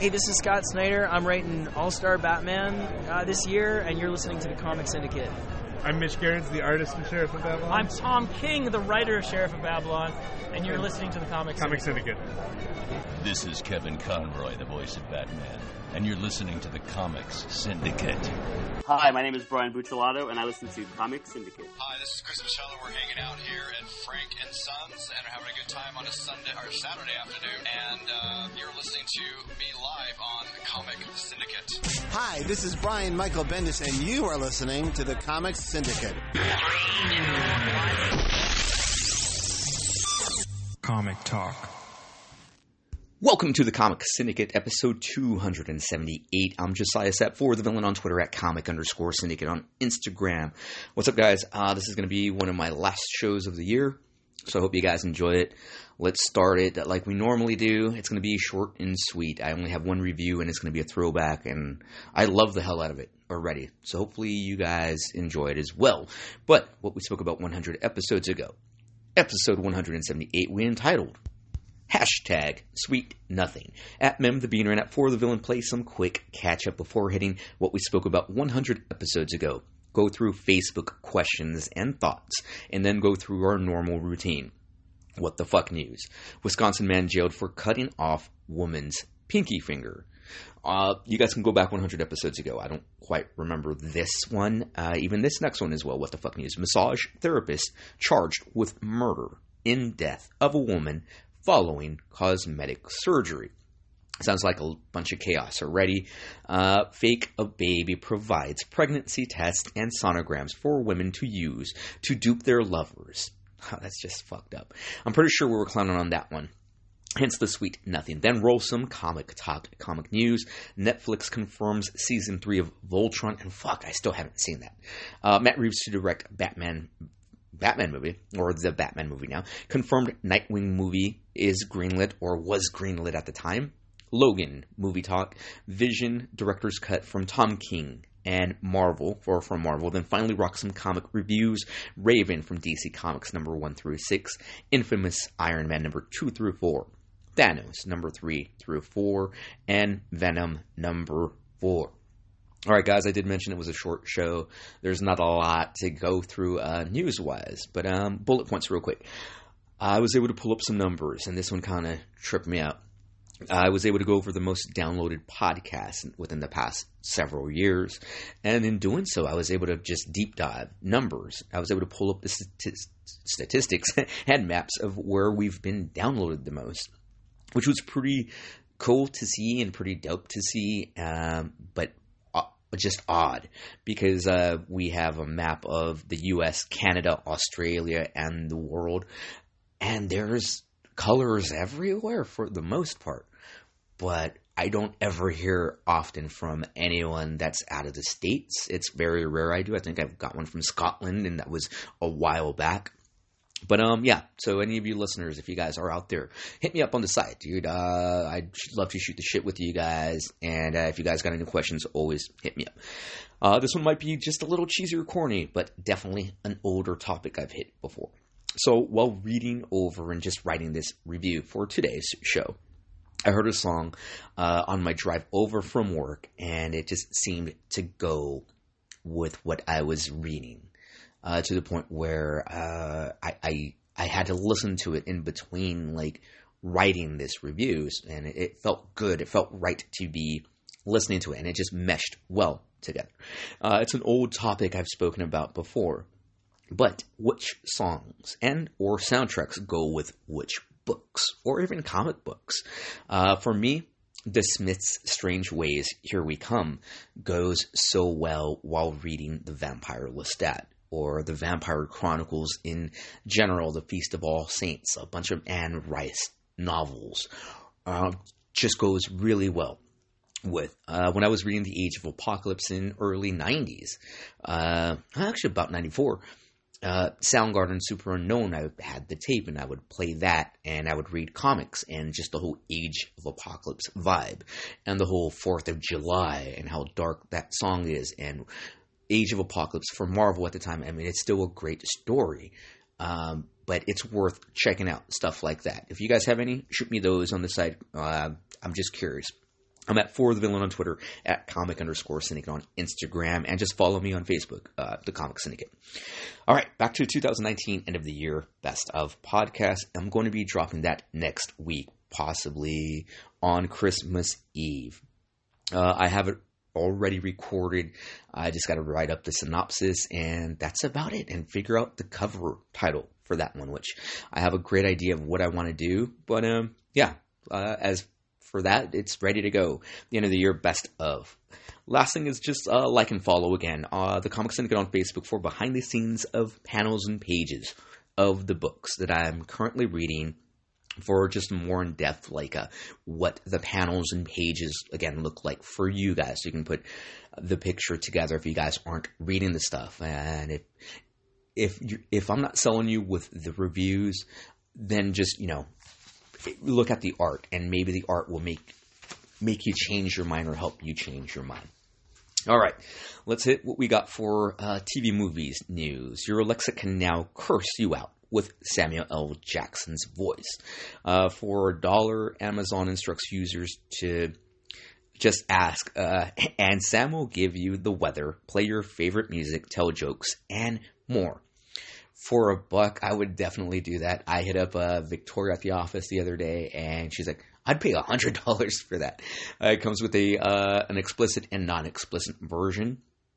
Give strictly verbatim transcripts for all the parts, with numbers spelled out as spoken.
Hey, this is Scott Snyder. I'm writing All-Star Batman uh, this year, and you're listening to the Comic Syndicate. I'm Mitch Gerrans, the artist and Sheriff of Babylon. I'm Tom King, the writer of Sheriff of Babylon, and you're listening to the Comic Comic Syndicate. Syndicate. This is Kevin Conroy, the voice of Batman, and you're listening to the Comics Syndicate. Hi, my name is Brian Buccellato, and I listen to Comic Syndicate. Hi, this is Chris Michelle. We're hanging out here at Frank and Sons, and are having a good time on a Sunday or Saturday afternoon. And uh, you're listening to me live on Comic Syndicate. Hi, this is Brian Michael Bendis, and you are listening to the Comic Syndicate. Comic Talk. Welcome to the Comic Syndicate, episode two seventy-eight. I'm Josiah Sepp, for the villain on Twitter, at comic underscore syndicate on Instagram. What's up, guys? Uh, this is going to be one of my last shows of the year, so I hope you guys enjoy it. Let's start it like we normally do. It's going to be short and sweet. I only have one review, and it's going to be a throwback, and I love the hell out of it already. So hopefully you guys enjoy it as well. But what we spoke about one hundred episodes ago, episode one seventy-eight, we entitled Hashtag Sweet Nothing. At Mem the Beaner and at For the Villain play some quick catch up before hitting what we spoke about one hundred episodes ago. Go through Facebook questions and thoughts, and then go through our normal routine. What the fuck news? Wisconsin man jailed for cutting off woman's pinky finger. Uh, you guys can go back one hundred episodes ago. I don't quite remember this one. Uh, even this next one as well. What the fuck news? Massage therapist charged with murder in death of a woman following cosmetic surgery. Sounds like a bunch of chaos already. Uh, Fake a Baby provides pregnancy tests and sonograms for women to use to dupe their lovers. Oh, that's just fucked up. I'm pretty sure we were clowning on that one. Hence the sweet nothing. Then roll some comic talk, comic news. Netflix confirms season three of Voltron. And fuck, I still haven't seen that. Uh, Matt Reeves to direct Batman Batman movie, or the Batman movie now. Confirmed Nightwing movie is greenlit, or was greenlit at the time. Logan movie talk. Vision director's cut from Tom King and Marvel, or from Marvel. Then finally rock some comic reviews. Raven from D C Comics number one through six. Infamous Iron Man number two through four. Thanos number three through four. And Venom number four. All right, guys, I did mention it was a short show. There's not a lot to go through uh, news-wise, but um, bullet points real quick. I was able to pull up some numbers, and this one kind of tripped me out. I was able to go over the most downloaded podcasts within the past several years, and in doing so, I was able to just deep dive numbers. I was able to pull up the st- statistics and maps of where we've been downloaded the most, which was pretty cool to see and pretty dope to see, um, but just odd, because uh, we have a map of the U S, Canada, Australia, and the world, and there's colors everywhere for the most part, but I don't ever hear often from anyone that's out of the States. It's very rare I do. I think I've got one from Scotland, and that was a while back. But, um, yeah, so any of you listeners, if you guys are out there, hit me up on the site, dude. Uh, I'd love to shoot the shit with you guys, and uh, if you guys got any questions, always hit me up. Uh, this one might be just a little cheesy or corny, but definitely an older topic I've hit before. So, while reading over and just writing this review for today's show, I heard a song uh, on my drive over from work, and it just seemed to go with what I was reading. Uh, to the point where uh, I, I I had to listen to it in between, like, writing this reviews, and it, it felt good. It felt right to be listening to it, and it just meshed well together. Uh, it's an old topic I've spoken about before, but which songs and or soundtracks go with which books, or even comic books? Uh, for me, The Smiths' Strange Ways, Here We Come, goes so well while reading The Vampire Lestat, or The Vampire Chronicles in general, The Feast of All Saints, a bunch of Anne Rice novels. Uh, just goes really well with. Uh, when I was reading The Age of Apocalypse in early nineties, uh, actually about ninety-four, uh, Soundgarden Super Unknown, I had the tape, and I would play that, and I would read comics, and just the whole Age of Apocalypse vibe, and the whole fourth of July, and how dark that song is, and Age of Apocalypse for Marvel at the time. I mean, it's still a great story, um, but it's worth checking out, stuff like that. If you guys have any, shoot me those on the site. Uh, I'm just curious. I'm at For the Villain on Twitter, at comic underscore syndicate on Instagram, and just follow me on Facebook, uh, The Comic Syndicate. All right, back to two thousand nineteen end of the year best of podcast. I'm going to be dropping that next week, possibly on Christmas Eve. Uh, I have it already recorded. I just got to write up the synopsis, and that's about it, and figure out the cover title for that one, which I have a great idea of what I want to do. But um, yeah, uh, as for that, it's ready to go. The end of the year best of. Last thing is just uh, like and follow again. Uh, the Comic Syndicate on Facebook for behind the scenes of panels and pages of the books that I'm currently reading, for just more in depth, like uh, what the panels and pages again look like for you guys. So you can put the picture together if you guys aren't reading the stuff. And if if you, if I'm not selling you with the reviews, then just, you know, look at the art, and maybe the art will make make you change your mind or help you change your mind. All right, let's hit what we got for uh, T V movies news. Your Alexa can now curse you out with Samuel L. Jackson's voice. Uh, for a dollar, Amazon instructs users to just ask, uh, and Sam will give you the weather, play your favorite music, tell jokes, and more. For a buck, I would definitely do that. I hit up uh, Victoria at the office the other day, and she's like, I'd pay one hundred dollars for that. Uh, it comes with a uh, an explicit and non-explicit version.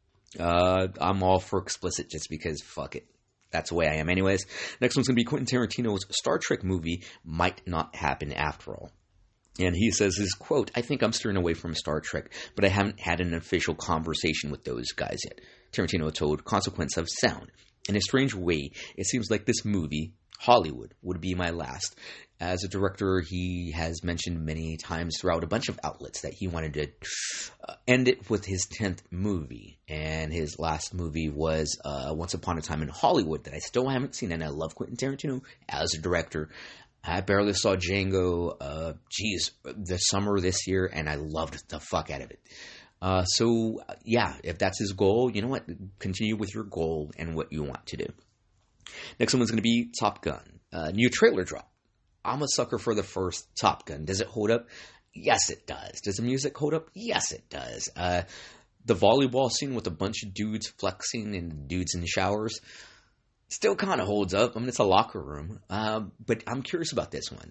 Uh, I'm all for explicit just because fuck it. That's the way I am anyways. Next one's going to be Quentin Tarantino's Star Trek movie Might Not Happen After All. And he says his quote, I think I'm steering away from Star Trek, but I haven't had an official conversation with those guys yet. Tarantino told Consequence of Sound. In a strange way, it seems like this movie, Hollywood, would be my last. As a director, he has mentioned many times throughout a bunch of outlets that he wanted to uh, end it with his tenth movie. And his last movie was uh, Once Upon a Time in Hollywood, that I still haven't seen. And I love Quentin Tarantino as a director. I barely saw Django, uh, geez, the summer this year, and I loved the fuck out of it. Uh, so, yeah, if that's his goal, you know what? Continue with your goal and what you want to do. Next one's going to be Top Gun. Uh, new trailer drop. I'm a sucker for the first Top Gun. Does it hold up? Yes, it does. Does the music hold up? Yes, it does. Uh, the volleyball scene with a bunch of dudes flexing and dudes in the showers still kind of holds up. I mean, it's a locker room. Uh, but I'm curious about this one.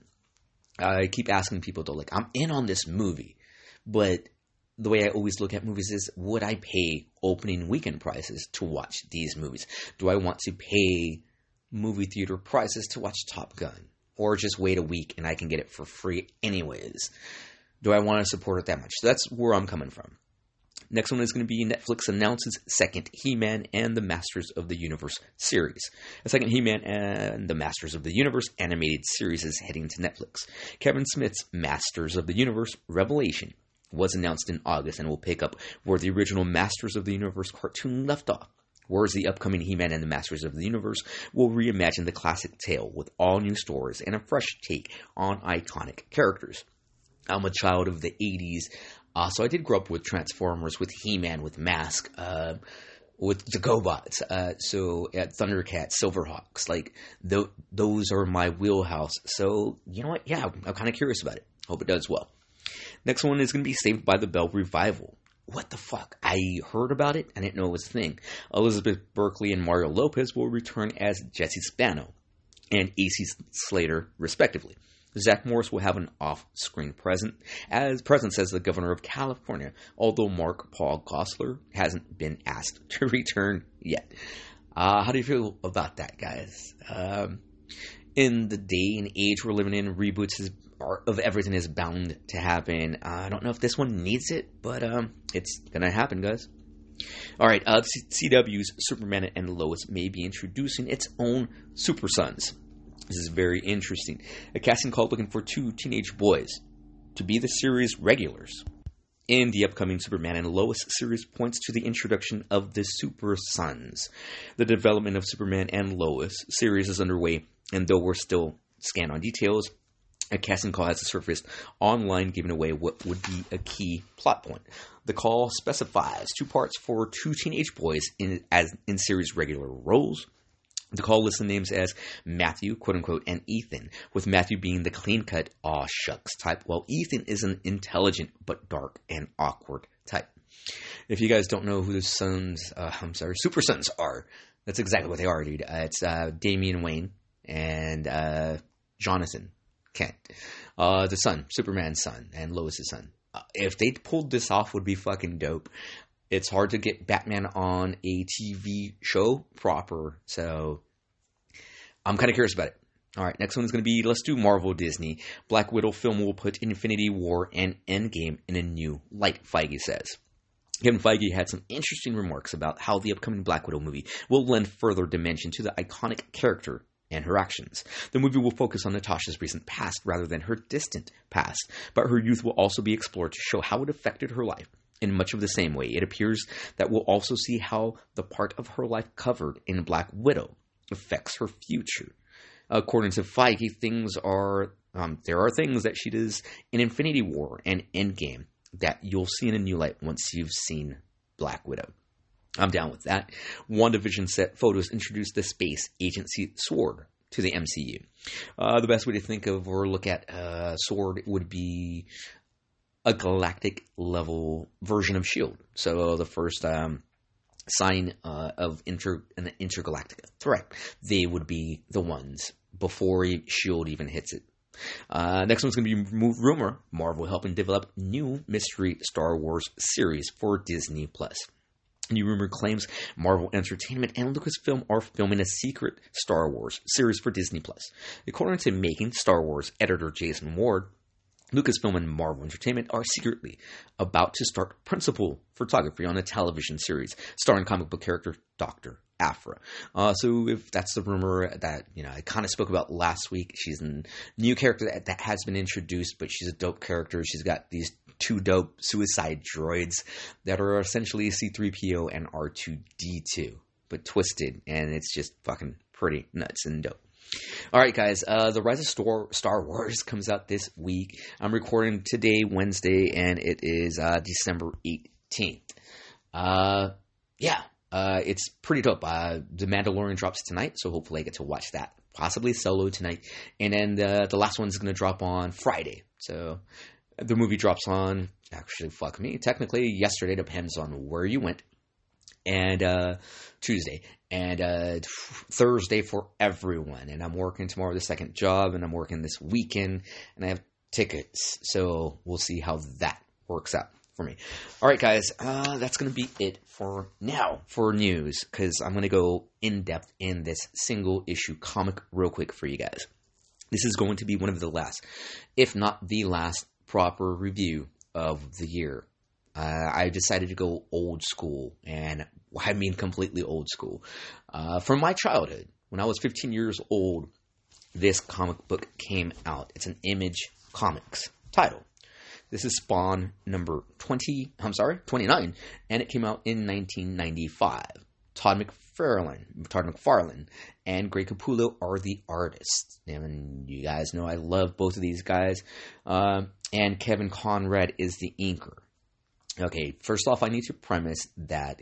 I keep asking people, though, like, I'm in on this movie, but the way I always look at movies is, would I pay opening weekend prices to watch these movies? Do I want to pay movie theater prices to watch Top Gun? Or just wait a week and I can get it for free anyways? Do I want to support it that much? So that's where I'm coming from. Next one is going to be Netflix announces second He-Man and the Masters of the Universe series. A second He-Man and the Masters of the Universe animated series is heading to Netflix. Kevin Smith's Masters of the Universe Revelation was announced in August and will pick up where the original Masters of the Universe cartoon left off. Whereas the upcoming He-Man and the Masters of the Universe will reimagine the classic tale with all new stories and a fresh take on iconic characters. I'm a child of the eighties, uh, so I did grow up with Transformers, with He-Man, with Mask, uh, with the GoBots, uh, so uh, Thundercats, Silverhawks, like th- those are my wheelhouse. So, you know what? Yeah, I'm kind of curious about it. Hope it does well. Next one is going to be Saved by the Bell Revival. What the fuck? I heard about it. I didn't know it was a thing. Elizabeth Berkley and Mario Lopez will return as Jesse Spano and A C Slater, respectively. Zach Morris will have an off-screen present as presence as the governor of California, although Mark Paul Gosselaar hasn't been asked to return yet. Uh, how do you feel about that, guys? Um, in the day and age we're living in, reboots is of everything is bound to happen. Uh, I don't know if this one needs it, but um, it's gonna happen, guys. All right, uh, C W's Superman and Lois may be introducing its own Super Sons. This is very interesting. A casting call looking for two teenage boys to be the series regulars. In the upcoming Superman and Lois series points to the introduction of the Super Sons. The development of Superman and Lois series is underway, and though we're still scant on details, a casting call has surfaced online giving away what would be a key plot point. The call specifies two parts for two teenage boys in as in series regular roles. The call listed names as Matthew, quote-unquote, and Ethan, with Matthew being the clean-cut, aw shucks type, while Ethan is an intelligent but dark and awkward type. If you guys don't know who the sons, uh, I'm sorry, Super Sons are, that's exactly what they are, dude. Uh, it's uh, Damian Wayne and uh, Jonathan Kent. Uh, the son, Superman's son, and Lois' son. Uh, if they pulled this off, would be fucking dope. It's hard to get Batman on a T V show proper, so I'm kind of curious about it. All right, next one is going to be, let's do Marvel Disney. Black Widow film will put Infinity War and Endgame in a new light, Feige says. Kevin Feige had some interesting remarks about how the upcoming Black Widow movie will lend further dimension to the iconic character and her actions. The movie will focus on Natasha's recent past rather than her distant past, but her youth will also be explored to show how it affected her life. In much of the same way, it appears that we'll also see how the part of her life covered in Black Widow affects her future. According to Feige, things are um, there are things that she does in Infinity War and Endgame that you'll see in a new light once you've seen Black Widow. I'm down with that. WandaVision set photos introduced the space agency SWORD to the M C U. Uh, the best way to think of or look at uh, SWORD would be a galactic level version of S H I E L D. So the first um, sign uh, of inter an intergalactic threat, they would be the ones before S H I E L D even hits it. Uh, next one's going to be rumor Marvel helping develop new mystery Star Wars series for Disney Plus. New rumor claims Marvel Entertainment and Lucasfilm are filming a secret Star Wars series for Disney Plus. According to Making Star Wars editor Jason Ward, Lucasfilm and Marvel Entertainment are secretly about to start principal photography on a television series starring comic book character Doctor Aphra. Uh, so if that's the rumor that, you know, I kind of spoke about last week, she's a new character that, that has been introduced, but she's a dope character. She's got these two dope suicide droids that are essentially C three P O and R two D two, but twisted, and it's just fucking pretty nuts and dope. All right, guys, uh, The Rise of Star, Star Wars comes out this week. I'm recording today, Wednesday, and it is uh, December eighteenth. Uh, yeah, uh, it's pretty dope. Uh, The Mandalorian drops tonight, so hopefully I get to watch that. Possibly Solo tonight. And then the, the last one's going to drop on Friday. So the movie drops on, actually, fuck me, technically yesterday, depends on where you went. And uh, Tuesday and uh, Thursday for everyone. And I'm working tomorrow the second job, and I'm working this weekend, and I have tickets. So we'll see how that works out for me. All right, guys, uh, that's going to be it for now for news, because I'm going to go in depth in this single issue comic real quick for you guys. This is going to be one of the last, if not the last, proper review of the year. Uh, I decided to go old school, and I mean completely old school. Uh, from my childhood, when I was fifteen years old, this comic book came out. It's an Image Comics title. This is Spawn number twenty, I'm sorry, twenty-nine, and it came out in nineteen ninety-five. Todd McFarlane, Todd McFarlane and Greg Capullo are the artists. And you guys know I love both of these guys. Uh, and Kevin Conrad is the inker. Okay, first off, I need to premise that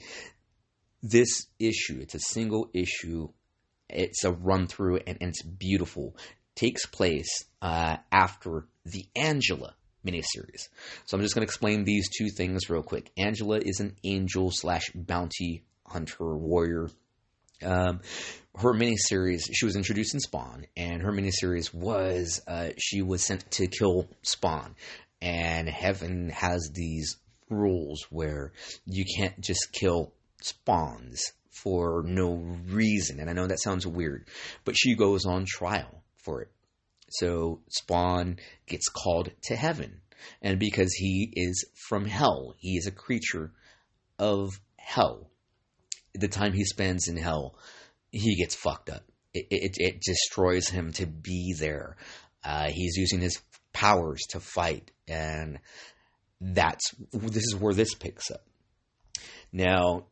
this issue, it's a single issue, it's a run-through, and, and it's beautiful, takes place uh, after the Angela miniseries. So I'm just going to explain these two things real quick. Angela is an angel slash bounty hunter warrior. Um, her miniseries, she was introduced in Spawn, and her miniseries was, uh, she was sent to kill Spawn, and Heaven has these rules where you can't just kill spawns for no reason. And I know that sounds weird, but she goes on trial for it. So Spawn gets called to heaven. And because he is from hell, he is a creature of hell. The time he spends in hell, he gets fucked up. It, it, it destroys him to be there. Uh, he's using his powers to fight, and That's this is where this picks up. Now,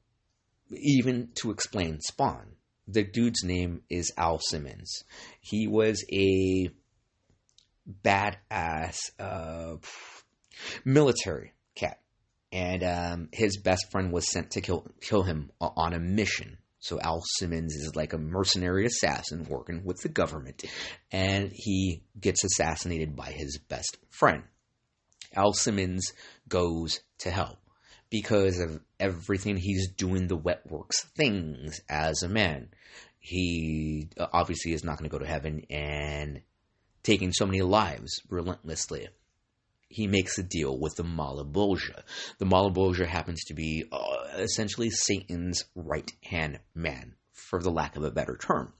even to explain Spawn, the dude's name is Al Simmons. He was a badass uh, military cat, and um, his best friend was sent to kill kill him on a mission So Al Simmons is like a mercenary assassin working with the government, and he gets assassinated by his best friend. Al Simmons goes to hell because of everything he's doing, the wet works things as a man. He obviously is not going to go to heaven and taking so many lives relentlessly. He makes a deal with the Malebolgia. The Malebolgia happens to be uh, essentially Satan's right-hand man, for the lack of a better term.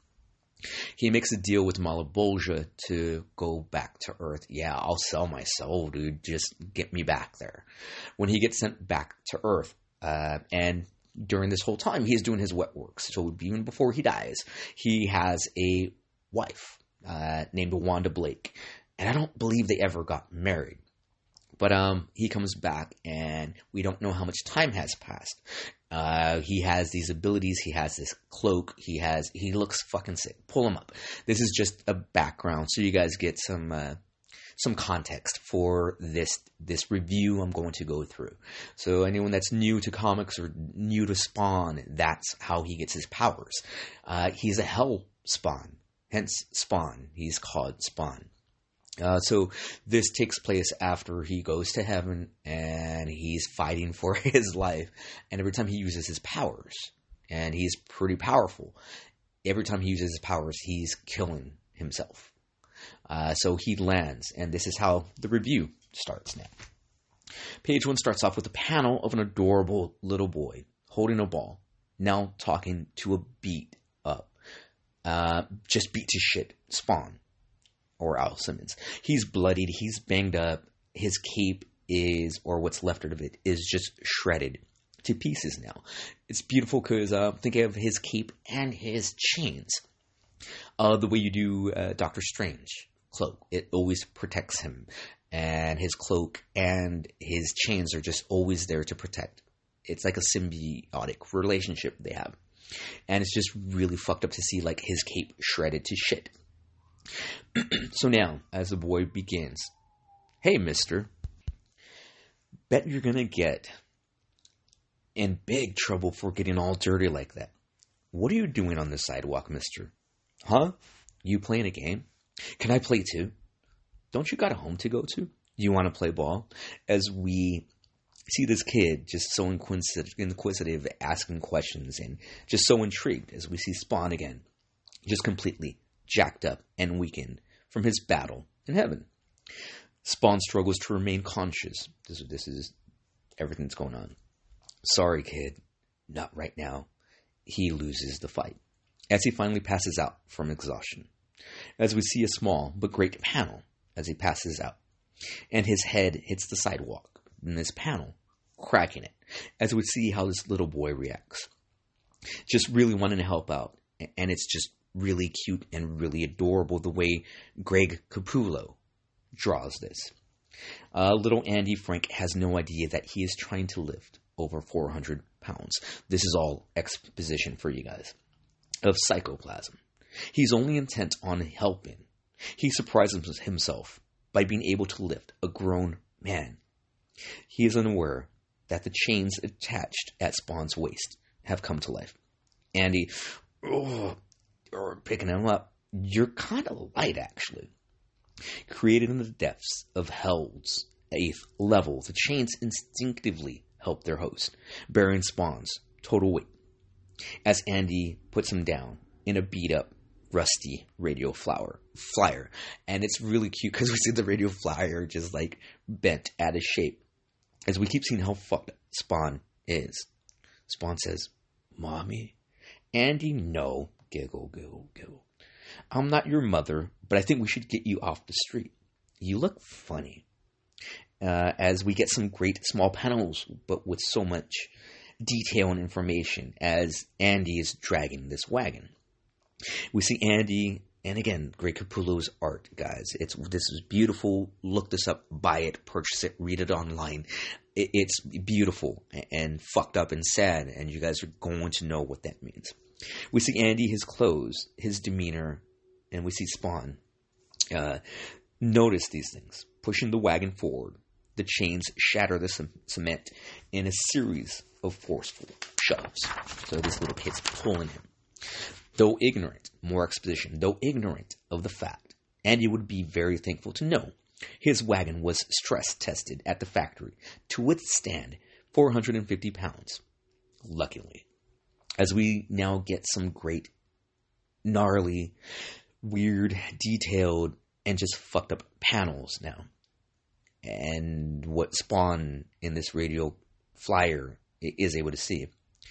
He makes a deal with Malebolgia to go back to Earth. Yeah, I'll sell my soul, dude. Just get me back there. When he gets sent back to Earth, uh, and during this whole time, he's doing his wet works. So even before he dies, he has a wife uh, named Wanda Blake. And I don't believe they ever got married. But um, he comes back, and we don't know how much time has passed. Uh, he has these abilities. He has this cloak. He has. He looks fucking sick. Pull him up. This is just a background, so you guys get some uh, some context for this this review I'm going to go through. So anyone that's new to comics or new to Spawn, that's how he gets his powers. Uh, he's a Hell Spawn, hence Spawn. He's called Spawn. Uh, so this takes place after he goes to heaven and he's fighting for his life. And every time he uses his powers, and he's pretty powerful, every time he uses his powers, he's killing himself. Uh, so he lands, and this is how the review starts now. Page one starts off with a panel of an adorable little boy holding a ball, now talking to a beat up, uh, just beat to shit Spawn. Or Al Simmons. He's bloodied. He's banged up. His cape is, or what's left of it, is just shredded to pieces now. It's beautiful because uh, think of his cape and his chains. Uh, the way you do uh, Doctor Strange cloak. It always protects him. And his cloak and his chains are just always there to protect. It's like a symbiotic relationship they have. And it's just really fucked up to see like his cape shredded to shit. So now, as the boy begins, "Hey, mister, bet you're gonna get in big trouble for getting all dirty like that. What are you doing on the sidewalk, mister? Huh? You playing a game? Can I play too? Don't you got a home to go to? You want to play ball?" As we see this kid just so inquisitive, inquisitive, asking questions, and just so intrigued as we see Spawn again, just completely jacked up and weakened from his battle in heaven. Spawn struggles to remain conscious. This, this is everything that's going on. "Sorry, kid. Not right now." He loses the fight as he finally passes out from exhaustion. As we see a small but great panel as he passes out, and his head hits the sidewalk in this panel, cracking it, as we see how this little boy reacts. Just really wanting to help out, and it's just really cute and really adorable the way Greg Capullo draws this. Uh, little Andy Frank has no idea that he is trying to lift over four hundred pounds. This is all exposition for you guys. Of psychoplasm. He's only intent on helping. He surprises himself by being able to lift a grown man. He is unaware that the chains attached at Spawn's waist have come to life. Andy, oh, or picking him up, "You're kind of light, actually." Created in the depths of Hell's eighth level, the chains instinctively help their host, bearing Spawn's total weight, as Andy puts him down in a beat-up, rusty radio flower, flyer. And it's really cute because we see the radio flyer just, like, bent out of shape, as we keep seeing how fucked Spawn is. Spawn says, "Mommy?" Andy, "No." Giggle, giggle, giggle. "I'm not your mother, but I think we should get you off the street. You look funny." Uh, as we get some great small panels, but with so much detail and information, as Andy is dragging this wagon. We see Andy, and again, Greg Capullo's art, guys. It's this is beautiful. Look this up, buy it, purchase it, read it online. It, it's beautiful and fucked up and sad, and you guys are going to know what that means. We see Andy, his clothes, his demeanor, and we see Spawn uh, notice these things, pushing the wagon forward. The chains shatter the c- cement in a series of forceful shoves. So this little kid's pulling him. Though ignorant, more exposition, though ignorant of the fact, Andy would be very thankful to know his wagon was stress tested at the factory to withstand four hundred fifty pounds. Luckily, as we now get some great, gnarly, weird, detailed, and just fucked up panels now. And what Spawn in this radio flyer is able to see.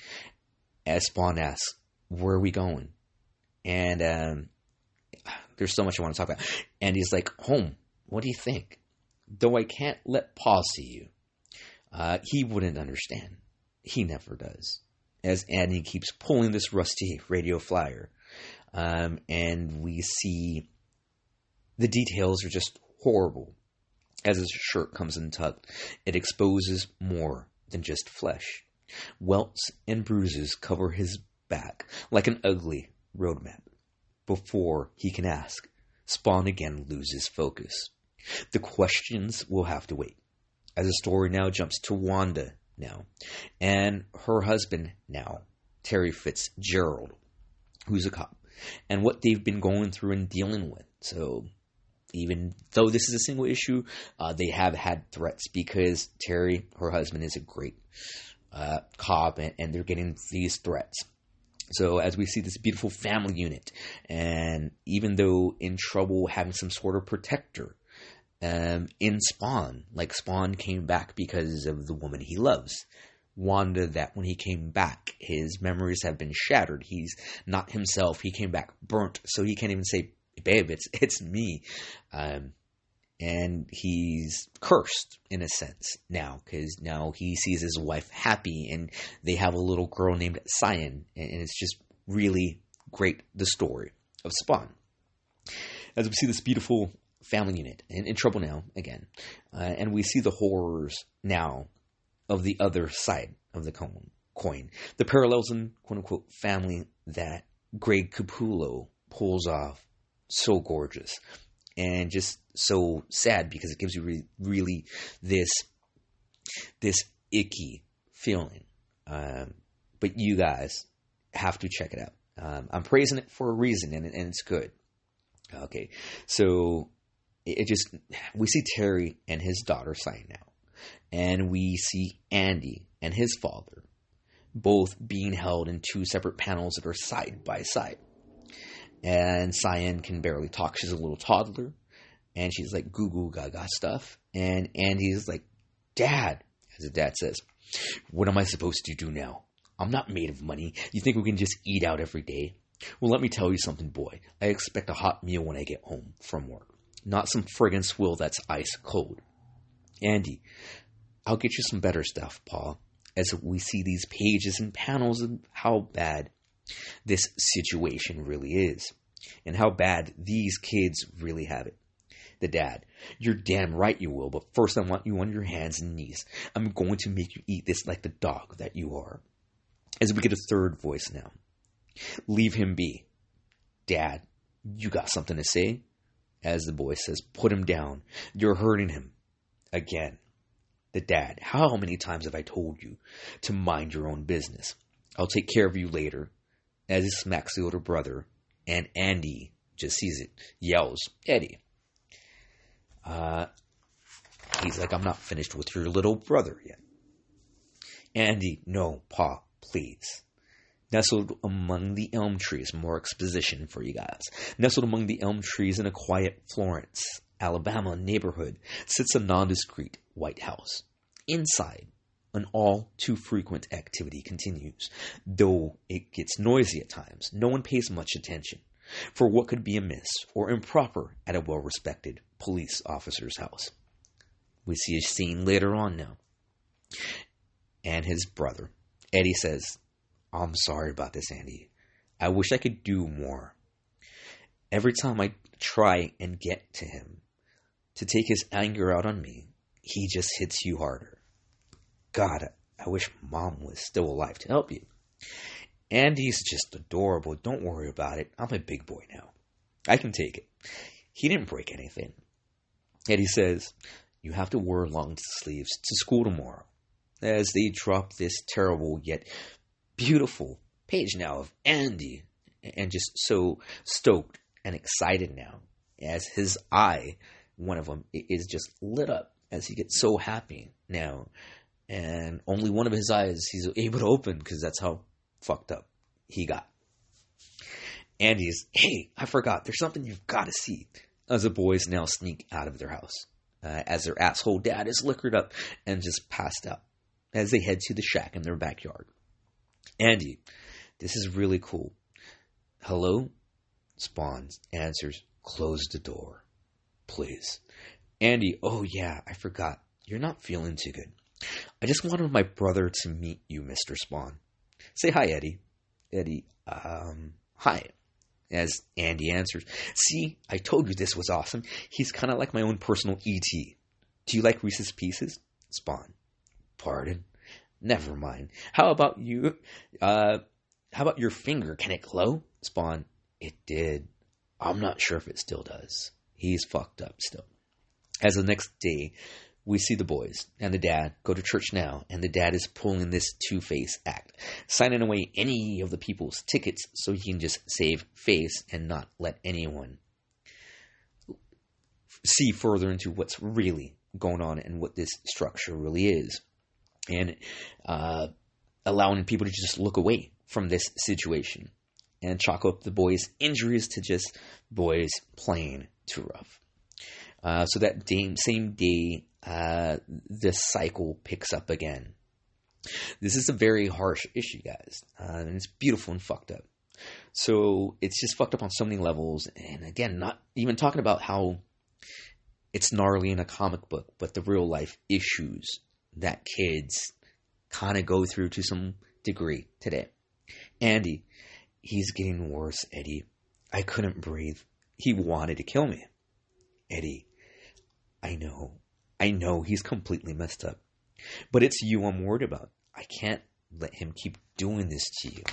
As Spawn asks, where are we going? And um, there's so much I want to talk about. And he's like, home. What do you think? Though I can't let Pa see you. Uh, he wouldn't understand. He never does. As Andy keeps pulling this rusty radio flyer. Um, and we see the details are just horrible. As his shirt comes untucked, it exposes more than just flesh. Welts and bruises cover his back like an ugly road map. Before he can ask, Spawn again loses focus. The questions will have to wait. As the story now jumps to Wanda now, and her husband now, Terry Fitzgerald, who's a cop, and what they've been going through and dealing with. So even though this is a single issue, uh, they have had threats because Terry, her husband, is a great uh, cop, and, and they're getting these threats. So as we see this beautiful family unit, and even though in trouble, having some sort of protector, um, in Spawn, like Spawn came back because of the woman he loves. Wanda, that when he came back, his memories have been shattered. He's not himself. He came back burnt, so he can't even say, babe, it's it's me. Um, and he's cursed, in a sense, now, because now he sees his wife happy, and they have a little girl named Cyan, and it's just really great, the story of Spawn. As we see this beautiful family unit, in, in trouble now, again, uh, and we see the horrors now of the other side of the coin. The parallels in quote-unquote family that Greg Capullo pulls off so gorgeous and just so sad, because it gives you re- really this this icky feeling. Um, but you guys have to check it out. Um, I'm praising it for a reason, and, and it's good. Okay, so it, it just, we see Terry and his daughter Cyan now, and we see Andy and his father both being held in two separate panels that are side by side. And Cyan can barely talk. She's a little toddler. And she's like goo goo gaga stuff. And Andy's like, Dad, as his dad says, what am I supposed to do now? I'm not made of money. You think we can just eat out every day? Well, let me tell you something, boy. I expect a hot meal when I get home from work. Not some friggin' swill that's ice cold. Andy, I'll get you some better stuff, Pa. As we see these pages and panels of how bad this situation really is, and how bad these kids really have it. The dad, you're damn right you will, but first I want you on your hands and knees. I'm going to make you eat this like the dog that you are. As we get a third voice now. Leave him be. Dad, you got something to say? As the boy says, put him down. You're hurting him. Again. The dad, how many times have I told you to mind your own business? I'll take care of you later. As he smacks the older brother, and Andy just sees it, yells, Eddie. Uh, he's like, I'm not finished with your little brother yet. Andy, no, Pa, please. Nestled among the elm trees, more exposition for you guys. Nestled among the elm trees in a quiet Florence, Alabama neighborhood sits a nondiscreet White House. Inside, an all too frequent activity continues, though it gets noisy at times. No one pays much attention for what could be amiss or improper at a well-respected police officer's house. We see a scene later on now, and his brother, Eddie, says, I'm sorry about this, Andy. I wish I could do more. Every time I try and get to him to take his anger out on me, he just hits you harder. God, I wish Mom was still alive to help you. Andy's just adorable. Don't worry about it. I'm a big boy now. I can take it. He didn't break anything. Eddie says, you have to wear long sleeves to school tomorrow. As they drop this terrible yet beautiful page now of Andy, and just so stoked and excited now, as his eye, one of them, is just lit up as he gets so happy now. And only one of his eyes he's able to open because that's how fucked up he got. Andy's, hey, I forgot, there's something you've got to see. As the boys now sneak out of their house, uh, as their asshole dad is liquored up and just passed out, as they head to the shack in their backyard. Andy, this is really cool. Hello? Spawn answers, close the door, please. Andy, oh yeah, I forgot. You're not feeling too good. I just wanted my brother to meet you, Mister Spawn. Say hi, Eddie. Eddie, um, hi. As Andy answers, see, I told you this was awesome. He's kind of like my own personal E T. Do you like Reese's Pieces? Spawn, pardon? Never mind. How about you, uh, how about your finger? Can it glow? Spawn, it did. I'm not sure if it still does. He's fucked up still. As the next day, we see the boys and the dad go to church now, and the dad is pulling this two-face act, signing away any of the people's tickets so he can just save face and not let anyone see further into what's really going on and what this structure really is. And uh, allowing people to just look away from this situation and chalk up the boys' injuries to just boys playing too rough. Uh, so that day, same day, uh, this cycle picks up again. This is a very harsh issue, guys, uh, and it's beautiful and fucked up. So it's just fucked up on so many levels. And again, not even talking about how it's gnarly in a comic book, but the real life issues that kids kind of go through to some degree today. Andy, he's getting worse, Eddie. I couldn't breathe. He wanted to kill me. Eddie, I know. I know he's completely messed up. But it's you I'm worried about. I can't let him keep doing this to you.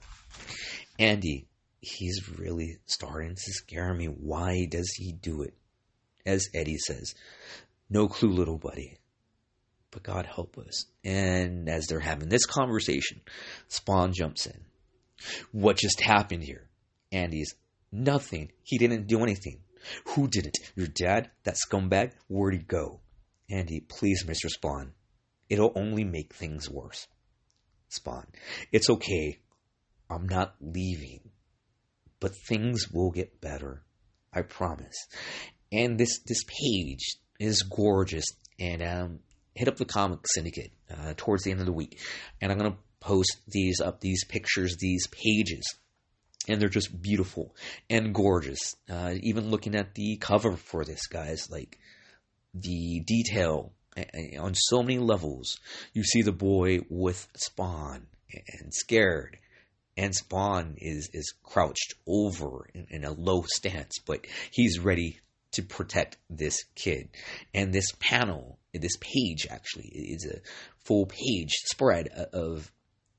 Andy, he's really starting to scare me. Why does he do it? As Eddie says, no clue, little buddy. But God help us. And as they're having this conversation, Spawn jumps in. What just happened here? Andy's, nothing. He didn't do anything. Who did it? Your dad? That scumbag? Where'd he go? Andy, please, Mister Spawn. It'll only make things worse. Spawn, it's okay. I'm not leaving. But things will get better. I promise. And this, this page is gorgeous. And um, hit up the Comic Syndicate uh, towards the end of the week. And I'm going to post these up, these pictures, these pages. And they're just beautiful and gorgeous. Uh, even looking at the cover for this, guys, like the detail on so many levels. You see the boy with Spawn and scared. And Spawn is, is crouched over in, in a low stance, but he's ready to protect this kid. And this panel, this page actually, is a full page spread of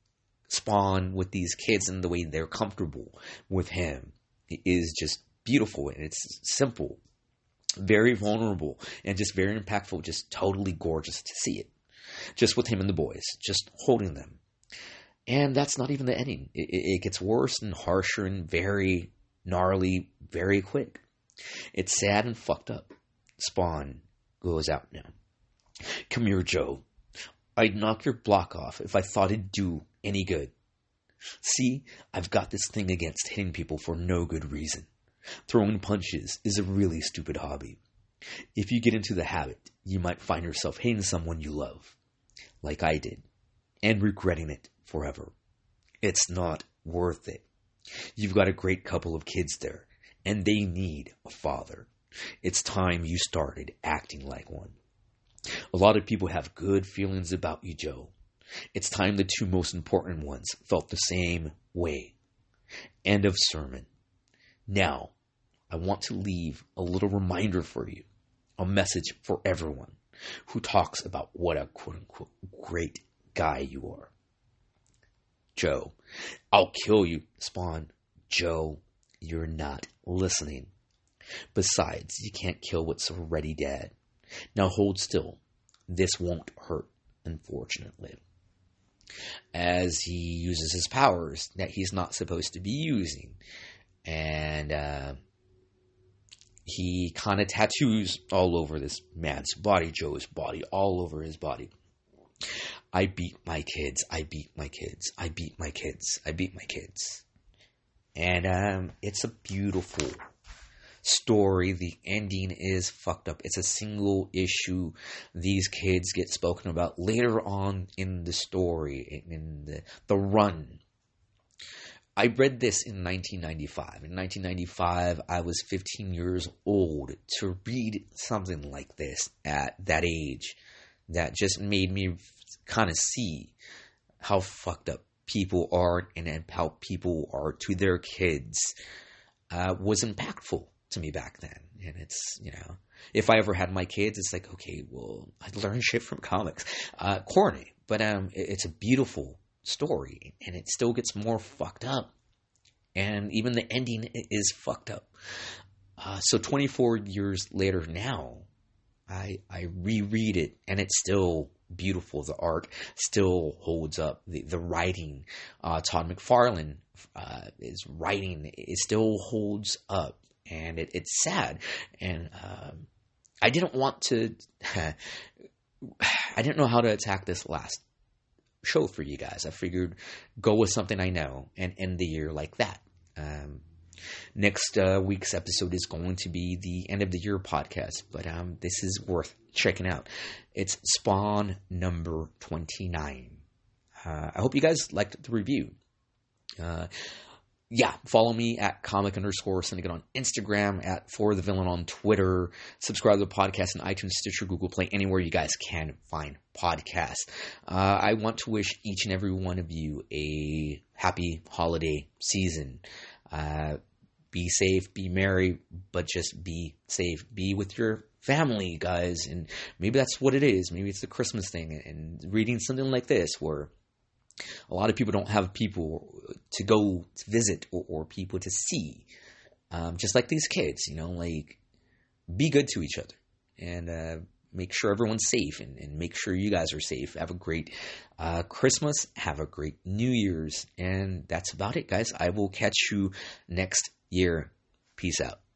Spawn with these kids and the way they're comfortable with him. It is just beautiful, and it's simple, very vulnerable, and just very impactful, just totally gorgeous to see it. Just with him and the boys, just holding them. And that's not even the ending. It, it gets worse and harsher and very gnarly, very quick. It's sad and fucked up. Spawn goes out now. Come here, Joe. I'd knock your block off if I thought it'd do any good. See, I've got this thing against hitting people for no good reason. Throwing punches is a really stupid hobby. If you get into the habit, you might find yourself hating someone you love, like I did, and regretting it forever. It's not worth it. You've got a great couple of kids there, and they need a father. It's time you started acting like one. A lot of people have good feelings about you, Joe. It's time the two most important ones felt the same way. End of sermon. Now, I want to leave a little reminder for you, a message for everyone who talks about what a quote-unquote great guy you are. Joe, I'll kill you, Spawn. Joe, you're not listening. Besides, you can't kill what's already dead. Now hold still. This won't hurt, unfortunately. As he uses his powers that he's not supposed to be using. And uh, he kind of tattoos all over this man's body, Joe's body, all over his body. I beat my kids, I beat my kids, I beat my kids, I beat my kids. And um, it's a beautiful story. The ending is fucked up. It's a single issue. These kids get spoken about later on in the story, in the, the run. I read this in nineteen ninety-five. In nineteen ninety-five, I was fifteen years old. To read something like this at that age, that just made me kind of see how fucked up people are and how people are to their kids, uh, was impactful to me back then. And it's, you know, if I ever had my kids, it's like, okay, well, I'd learn shit from comics. Uh, corny, but um, it's a beautiful story, and it still gets more fucked up. And even the ending is fucked up. Uh, so twenty-four years later now, I I reread it, and it's still beautiful. The art still holds up. The the writing, uh, Todd McFarlane, uh, is writing, it still holds up, and it, it's sad. And um, I didn't want to. I didn't know how to attack this last show for you guys. I figured go with something I know and end the year like that. Um, next uh, week's episode is going to be the end of the year podcast, but um, this is worth checking out. It's Spawn number twenty-nine. Uh, I hope you guys liked the review. Uh, yeah, follow me at comic underscore syndicate on Instagram, at For the Villain on Twitter. Subscribe to the podcast on iTunes, Stitcher, Google Play, anywhere you guys can find podcasts. Uh, I want to wish each and every one of you a happy holiday season. Uh, be safe, be merry, but just be safe. Be with your family, guys. And maybe that's what it is. Maybe it's the Christmas thing. And reading something like this where a lot of people don't have people to go to visit or, or people to see. Um, just like these kids, you know, like, be good to each other and uh, make sure everyone's safe and, and make sure you guys are safe. Have a great uh, Christmas. Have a great New Year's. And that's about it, guys. I will catch you next year. Peace out.